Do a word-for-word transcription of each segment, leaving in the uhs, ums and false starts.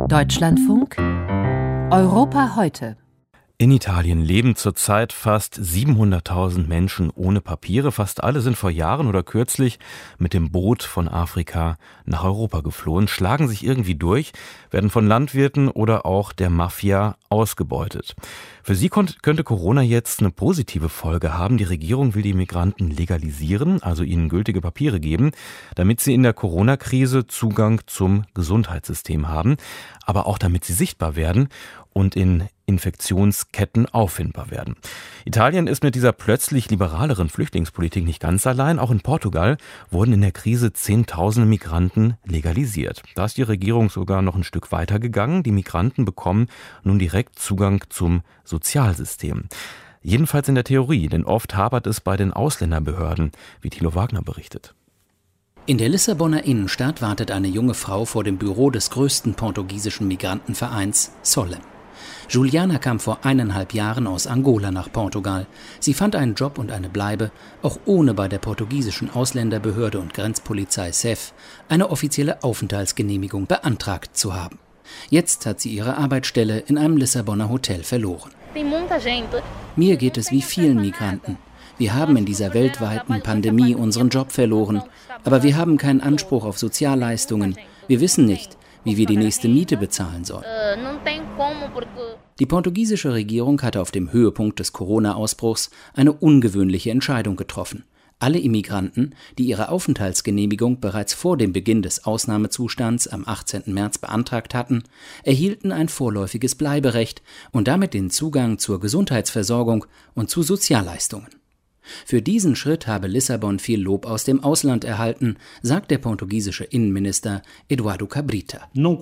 Deutschlandfunk Europa heute. In Italien leben zurzeit fast siebenhunderttausend Menschen ohne Papiere. Fast alle sind vor Jahren oder kürzlich mit dem Boot von Afrika nach Europa geflohen, schlagen sich irgendwie durch, werden von Landwirten oder auch der Mafia ausgebeutet. Für sie könnte Corona jetzt eine positive Folge haben. Die Regierung will die Migranten legalisieren, also ihnen gültige Papiere geben, damit sie in der Corona-Krise Zugang zum Gesundheitssystem haben, aber auch damit sie sichtbar werden und in Infektionsketten auffindbar werden. Italien ist mit dieser plötzlich liberaleren Flüchtlingspolitik nicht ganz allein. Auch in Portugal wurden in der Krise Zehntausende Migranten legalisiert. Da ist die Regierung sogar noch ein Stück weiter gegangen. Die Migranten bekommen nun direkt Zugang zum Sozialsystem. Jedenfalls in der Theorie, denn oft hapert es bei den Ausländerbehörden, wie Thilo Wagner berichtet. In der Lissabonner Innenstadt wartet eine junge Frau vor dem Büro des größten portugiesischen Migrantenvereins Solem. Juliana kam vor eineinhalb Jahren aus Angola nach Portugal. Sie fand einen Job und eine Bleibe, auch ohne bei der portugiesischen Ausländerbehörde und Grenzpolizei S E F eine offizielle Aufenthaltsgenehmigung beantragt zu haben. Jetzt hat sie ihre Arbeitsstelle in einem Lissabonner Hotel verloren. Mir geht es wie vielen Migranten. Wir haben in dieser weltweiten Pandemie unseren Job verloren, aber wir haben keinen Anspruch auf Sozialleistungen. Wir wissen nicht, wie wir die nächste Miete bezahlen sollen. Die portugiesische Regierung hatte auf dem Höhepunkt des Corona-Ausbruchs eine ungewöhnliche Entscheidung getroffen. Alle Immigranten, die ihre Aufenthaltsgenehmigung bereits vor dem Beginn des Ausnahmezustands am achtzehnten März beantragt hatten, erhielten ein vorläufiges Bleiberecht und damit den Zugang zur Gesundheitsversorgung und zu Sozialleistungen. Für diesen Schritt habe Lissabon viel Lob aus dem Ausland erhalten, sagt der portugiesische Innenminister Eduardo Cabrita.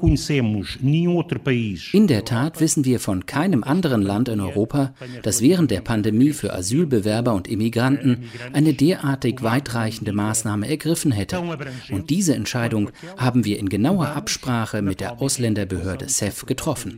In der Tat wissen wir von keinem anderen Land in Europa, das während der Pandemie für Asylbewerber und Immigranten eine derartig weitreichende Maßnahme ergriffen hätte. Und diese Entscheidung haben wir in genauer Absprache mit der Ausländerbehörde S E F getroffen.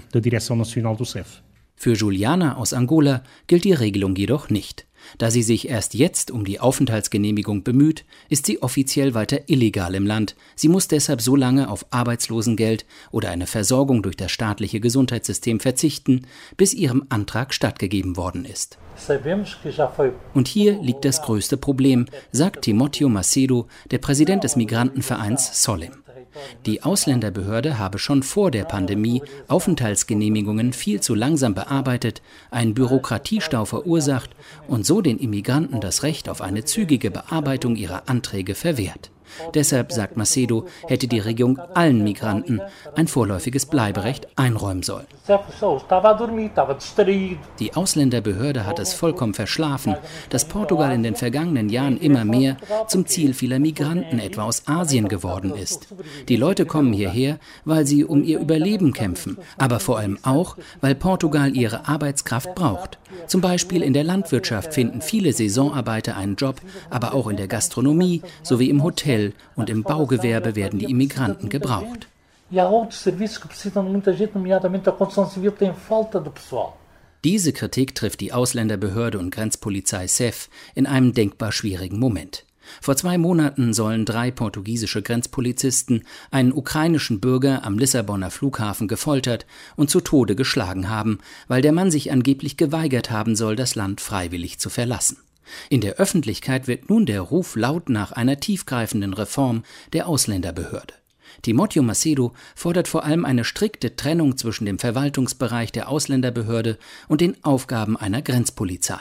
Für Juliana aus Angola gilt die Regelung jedoch nicht. Da sie sich erst jetzt um die Aufenthaltsgenehmigung bemüht, ist sie offiziell weiter illegal im Land. Sie muss deshalb so lange auf Arbeitslosengeld oder eine Versorgung durch das staatliche Gesundheitssystem verzichten, bis ihrem Antrag stattgegeben worden ist. Und hier liegt das größte Problem, sagt Timóteo Macedo, der Präsident des Migrantenvereins Solem. Die Ausländerbehörde habe schon vor der Pandemie Aufenthaltsgenehmigungen viel zu langsam bearbeitet, einen Bürokratiestau verursacht und so den Immigranten das Recht auf eine zügige Bearbeitung ihrer Anträge verwehrt. Deshalb, sagt Macedo, hätte die Regierung allen Migranten ein vorläufiges Bleiberecht einräumen sollen. Die Ausländerbehörde hat es vollkommen verschlafen, dass Portugal in den vergangenen Jahren immer mehr zum Ziel vieler Migranten, etwa aus Asien, geworden ist. Die Leute kommen hierher, weil sie um ihr Überleben kämpfen, aber vor allem auch, weil Portugal ihre Arbeitskraft braucht. Zum Beispiel in der Landwirtschaft finden viele Saisonarbeiter einen Job, aber auch in der Gastronomie sowie im Hotel und im Baugewerbe werden die Immigranten gebraucht. Diese Kritik trifft die Ausländerbehörde und Grenzpolizei S E F in einem denkbar schwierigen Moment. Vor zwei Monaten sollen drei portugiesische Grenzpolizisten einen ukrainischen Bürger am Lissabonner Flughafen gefoltert und zu Tode geschlagen haben, weil der Mann sich angeblich geweigert haben soll, das Land freiwillig zu verlassen. In der Öffentlichkeit wird nun der Ruf laut nach einer tiefgreifenden Reform der Ausländerbehörde. Timóteo Macedo fordert vor allem eine strikte Trennung zwischen dem Verwaltungsbereich der Ausländerbehörde und den Aufgaben einer Grenzpolizei.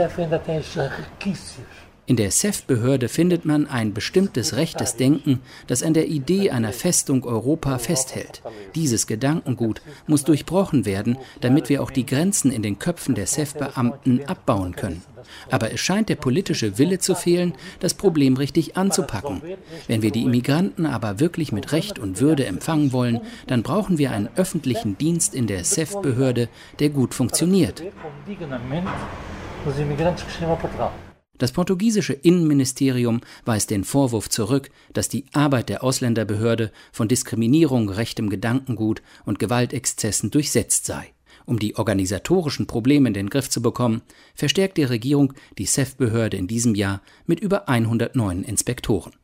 In der S E F-Behörde findet man ein bestimmtes rechtes Denken, das an der Idee einer Festung Europa festhält. Dieses Gedankengut muss durchbrochen werden, damit wir auch die Grenzen in den Köpfen der S E F-Beamten abbauen können. Aber es scheint der politische Wille zu fehlen, das Problem richtig anzupacken. Wenn wir die Immigranten aber wirklich mit Recht und Würde empfangen wollen, dann brauchen wir einen öffentlichen Dienst in der S E F-Behörde, der gut funktioniert. Das portugiesische Innenministerium weist den Vorwurf zurück, dass die Arbeit der Ausländerbehörde von Diskriminierung, rechtem Gedankengut und Gewaltexzessen durchsetzt sei. Um die organisatorischen Probleme in den Griff zu bekommen, verstärkt die Regierung die S E F-Behörde in diesem Jahr mit über hundert neuen Inspektoren.